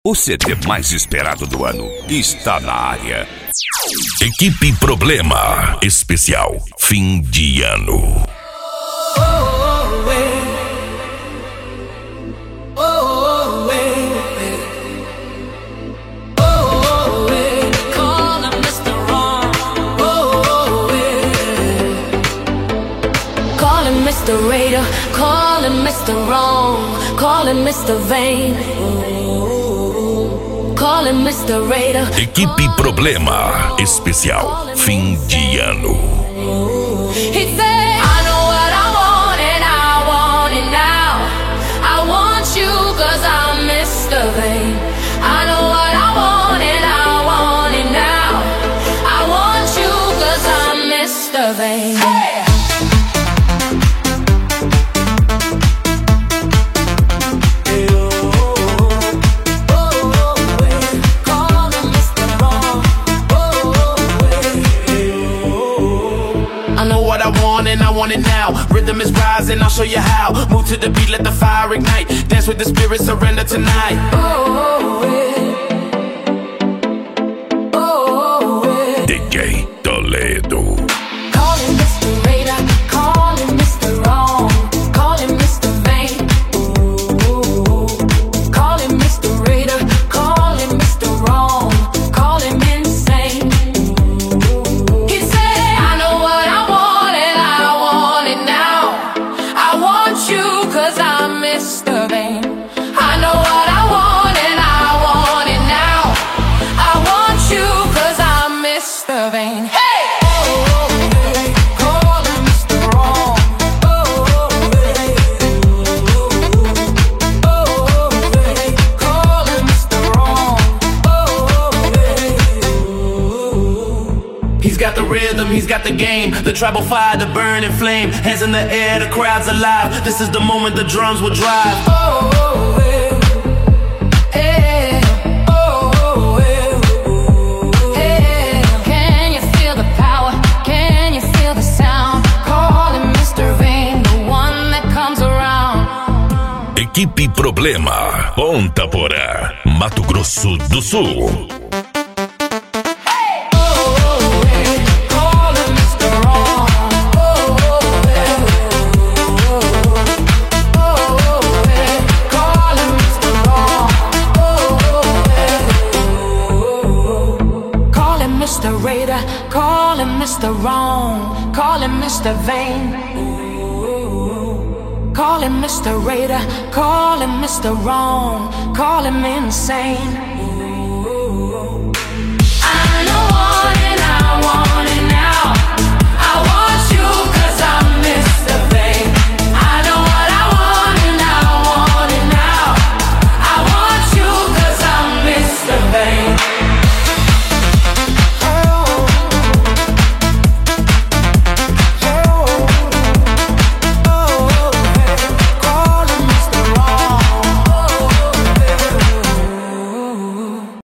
O CD mais esperado do ano está na área. Equipe Problema Especial Fim de Ano. Mr. Raider, call him Mr. Wrong, call him Mr. Vain, call him Mr. Raider. Equipe Problema Especial Fim de Ano. He said, I know what I want and I want it now. I want you cause I'm Mr. Vain. I know what I want and I want it now. I want you cause I'm Mr. Vain. Hey! And I want it now. Rhythm is rising, I'll show you how. Move to the beat, let the fire ignite. Dance with the spirit, surrender tonight. DJ Toledo. Call him Mr. Raider, call him Mr. Wrong, call him Mr. Vain. Call him Mr. Raider, call him Mr. Wrong, call him insane. He said, I know what I want and I want it now. I want you cause I'm Mr. Vain. I know what I want and I want it now. I want you cause I'm Mr. Vain. Hey! He's got the rhythm, he's got the game. The tribal fire, the burning flame. Hands in the air, the crowd's alive. This is the moment the drums will drive. Can you feel the power? Can you feel the sound? Call him Mr. Vain, the one that comes around. Equipe Problema, Ponta Porã, Mato Grosso do Sul. Call him Mr. Wrong, call him Mr. Vain. Call him Mr. Raider, call him Mr. Wrong, call him insane.